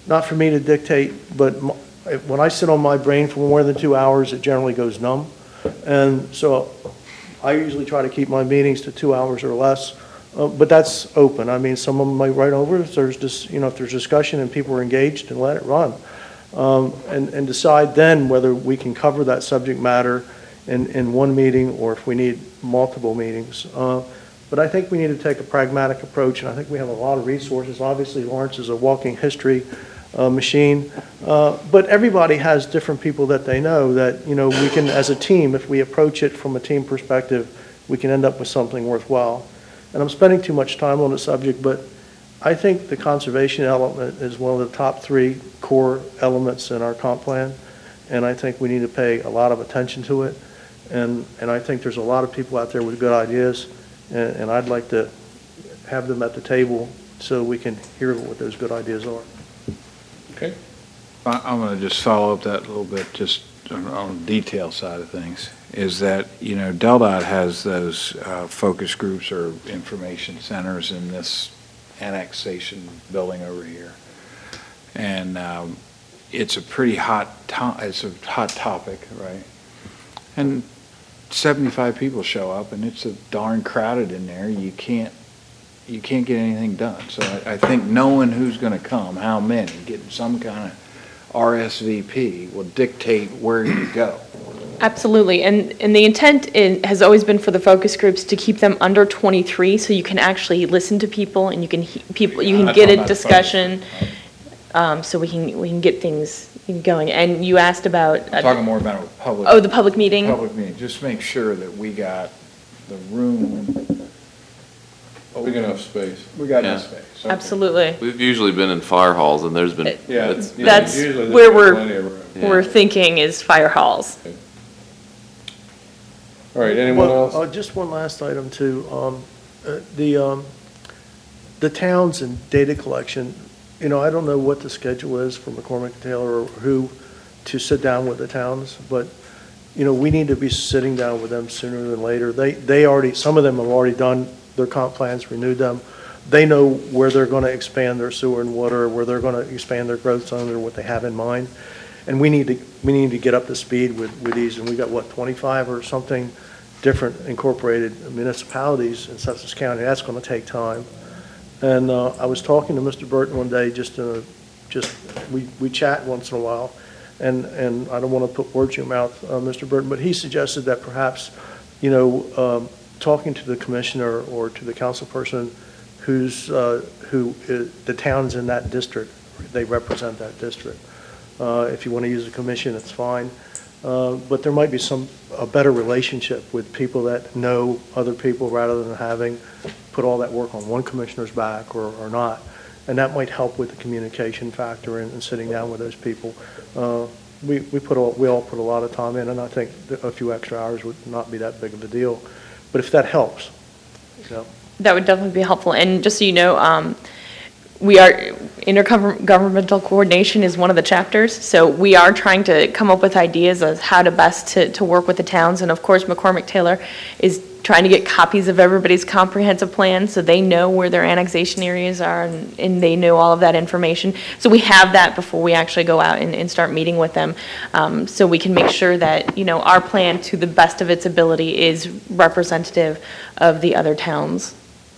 not for me to dictate, but m- when I sit on my brain for more than two hours, it generally goes numb. And so I usually try to keep my meetings to two hours or less, uh, but that's open. I mean, some of them might write over if there's just, you know, if there's discussion and people are engaged, and let it run. Um, and, and decide then whether we can cover that subject matter in, in one meeting or if we need multiple meetings. Uh, but I think we need to take a pragmatic approach, and I think we have a lot of resources. Obviously, Lawrence is a walking history uh, machine, uh, but everybody has different people that they know that, you know, we can, as a team, if we approach it from a team perspective, we can end up with something worthwhile. And I'm spending too much time on the subject, but I think the conservation element is one of the top three core elements in our comp plan, and I think we need to pay a lot of attention to it. And, and I think there's a lot of people out there with good ideas, and, and I'd like to have them at the table so we can hear what those good ideas are. Okay. I- I'm going to just follow up that a little bit, just on- on the detail side of things, is that, you know, Del Dot has those uh, focus groups or information centers in this annexation building over here. And um, it's a pretty hot, to- it's a hot topic, right? And seventy-five people show up, and it's a darn crowded in there. You can't, you can't get anything done. So I, I think knowing who's going to come, how many, getting some kind of R S V P will dictate where you go. Absolutely, and, and the intent in, has always been for the focus groups to keep them under twenty-three, so you can actually listen to people and you can, he- people, you can I'm get talking a about the discussion, um, so we can, we can get things going. And you asked about. I'm talking more about a public. Oh, the public meeting? Public meeting, just make sure that we got the room, Big enough space. we got Yeah. enough space. Okay. Absolutely. We've usually been in fire halls, and there's been, Uh, Yeah. it's- yeah, That's usually there's where been we're- plenty of room. Yeah. We're thinking is fire halls. All right, anyone Well, else? uh, just one last item too. Um, uh, The, um, the towns and data collection, you know, I don't know what the schedule is for McCormick and Taylor or who to sit down with the towns, but, you know, we need to be sitting down with them sooner than later. They, they already, some of them have already done their comp plans, renewed them. They know where they're going to expand their sewer and water, where they're going to expand their growth zone, or what they have in mind. And we need to, we need to get up to speed with, with these, and we got, what, twenty-five or something different incorporated municipalities in Sussex County. That's going to take time. And uh, I was talking to Mister Burton one day, just in a, just, we, we chat once in a while, and, and I don't want to put words in your mouth, uh, Mister Burton, but he suggested that perhaps, you know, um, talking to the commissioner or to the council person who's, uh, who, is, the towns in that district, they represent that district. Uh, If you want to use a commission, it's fine. Uh, But there might be some, a better relationship with people that know other people rather than having put all that work on one commissioner's back or, or not. And that might help with the communication factor and, and sitting down with those people. Uh, We, we put all, we all put a lot of time in, and I think that a few extra hours would not be that big of a deal. But if that helps, you know. That would definitely be helpful. And just so you know, um, we are, intergovernmental coordination is one of the chapters, so we are trying to come up with ideas of how to best to, to work with the towns. And of course, McCormick Taylor is trying to get copies of everybody's comprehensive plan, so they know where their annexation areas are, and, and they know all of that information. So we have that before we actually go out and, and start meeting with them, um, so we can make sure that, you know, our plan, to the best of its ability, is representative of the other towns.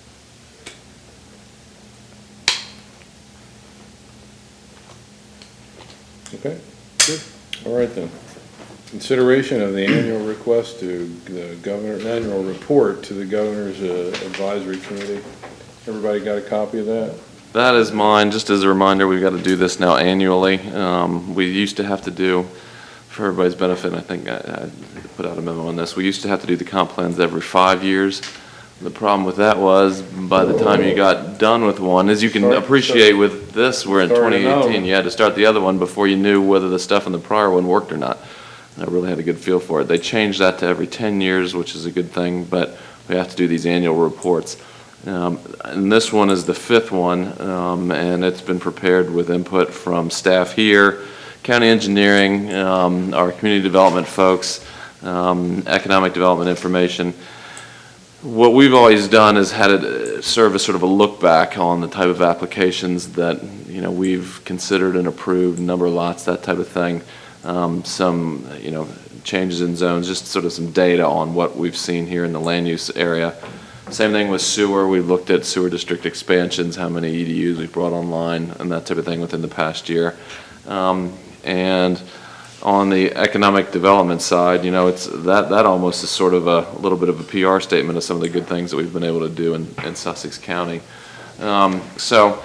Okay, good. All right then. Consideration of the annual request to the governor, annual report to the governor's uh, advisory committee. Everybody got a copy of that? that is mine. Just as a reminder, we've got to do this now annually. Um, We used to have to do, for everybody's benefit, and I think I I put out a memo on this, we used to have to do the comp plans every five years. The problem with that was, by the time you got done with one, as you can Start- appreciate with this, we're in start twenty another eighteen, one. you had to start the other one before you knew whether the stuff in the prior one worked or not. And I really had a good feel for it. They changed that to every ten years, which is a good thing, but we have to do these annual reports. Um, And this one is the fifth one, um, and it's been prepared with input from staff here, county engineering, um, our community development folks, um, economic development information. what we've always done is had it uh, serve as sort of a look back on the type of applications that, you know, we've considered and approved, number of lots, that type of thing. Um, some, you know, changes in zones, just sort of some data on what we've seen here in the land use area. Same thing with sewer. We looked at sewer district expansions, how many E D Us we've brought online, and that type of thing within the past year. Um, and on the economic development side, you know, it's that that almost is sort of a, a little bit of a P R statement of some of the good things that we've been able to do in, in Sussex County. Um, so,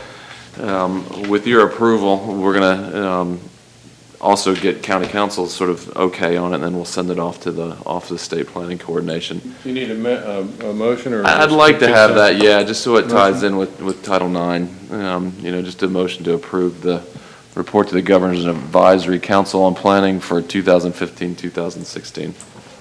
um, with your approval, we're going to um, also get county council's sort of okay on it, and then we'll send it off to the Office of State Planning Coordination. Do you need a, me- a, a motion or? I'd just like to just have a- that, yeah, just so it ties Motion? in with, with Title nine. Um, you know, just a motion to approve the report to the Governor's Advisory Council on Planning for two thousand fifteen, two thousand sixteen.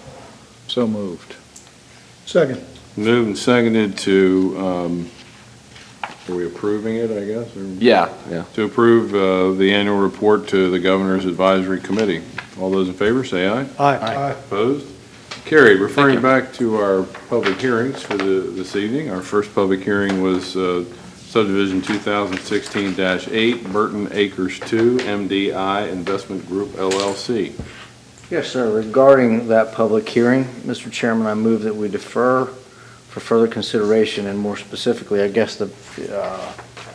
So moved. Second. Moved and seconded to, um, are we approving it, I guess? or- Yeah, yeah. To approve uh, the annual report to the Governor's Advisory Committee. All those in favor, say aye. Aye. Opposed? Carried. Referring back to our public hearings for the, this evening, our first public hearing was uh, subdivision two thousand sixteen dash eight, Burton Acres two, M D I Investment Group L L C. Yes, sir. Regarding that public hearing, Mister Chairman, I move that we defer for further consideration, and more specifically, I guess, the uh,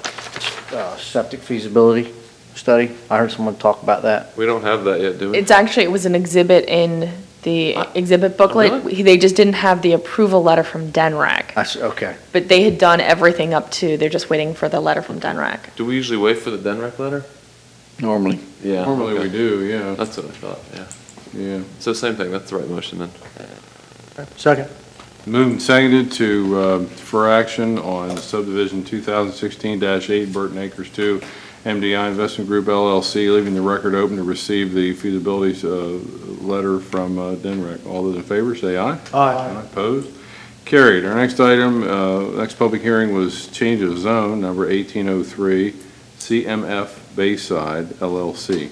uh, septic feasibility study. I heard someone talk about that. We don't have that yet, do we? It's actually, it was an exhibit in the Uh, exhibit booklet. really? They just didn't have the approval letter from D E N R A C. I s- Okay. But they had done everything up to, they're just waiting for the letter from D E N R A C. Do we usually wait for the D E N R A C letter? Normally. Yeah. Normally we okay. do, yeah, That's what I thought, yeah. yeah. So same thing, that's the right motion then. Second. Moved and seconded to, uh, for action on subdivision two thousand sixteen dash eight, Burton Acres two, M D I Investment Group L L C, leaving the record open to receive the feasibility uh, letter from uh, D E N R A C. All those in favor, say aye. Aye. Opposed? Carried. Our next item, uh, next public hearing was change of zone, number eighteen oh three, C M F Bayside L L C.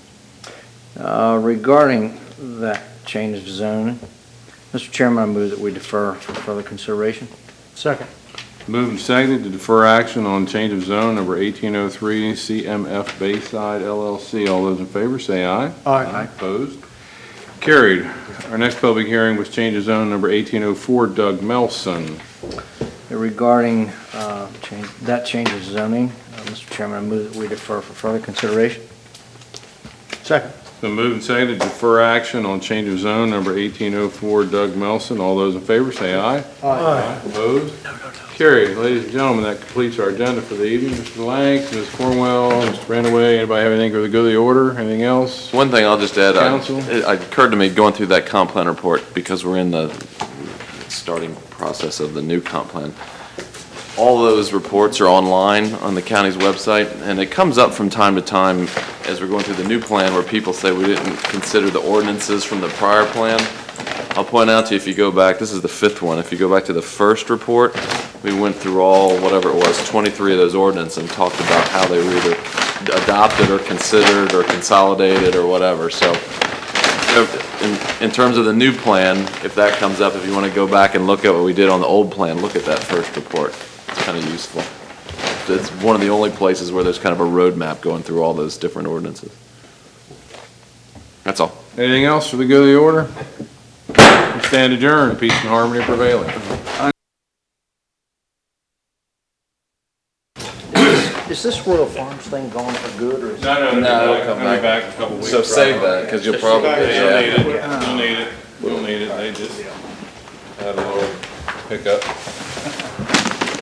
Uh, Regarding that change of zone, Mister Chairman, I move that we defer for further consideration. Second. Moved and seconded to defer action on change of zone, number eighteen oh three, C M F Bayside L L C. All those in favor, say aye. Aye. Opposed? Carried. Our next public hearing was change of zone, number eighteen oh four, Doug Melson. Regarding uh, change- that change of zoning, uh, Mister Chairman, I move that we defer for further consideration. Second. Been moved and seconded to defer action on change of zone, number eighteen oh four, Doug Melson. All those in favor, say aye. Aye. Opposed? Carried. Ladies and gentlemen, that completes our agenda for the evening. Mister Lank, Miz Cornwell, Mister Brandaway, anybody have anything for the good of the order? Anything else? One thing I'll just add, I- Counsel? it it occurred to me going through that comp plan report, because we're in the starting process of the new comp plan. All those reports are online on the county's website, and it comes up from time to time as we're going through the new plan where people say we didn't consider the ordinances from the prior plan. I'll point out to you, if you go back, this is the fifth one, if you go back to the first report, we went through all, whatever it was, twenty-three of those ordinances and talked about how they were either adopted or considered or consolidated or whatever. So in, in terms of the new plan, if that comes up, if you want to go back and look at what we did on the old plan, look at that first report. It's kind of useful. It's one of the only places where there's kind of a roadmap going through all those different ordinances. That's all. Anything else for the good of the order? We stand adjourned. Peace and harmony prevailing. Is this Royal Farms thing gone for good, or is it? No, no, No, it'll come back. back in a couple weeks. So save that, because you'll probably, You'll yeah. need it, you'll need it, you'll need it, they just had a little hiccup.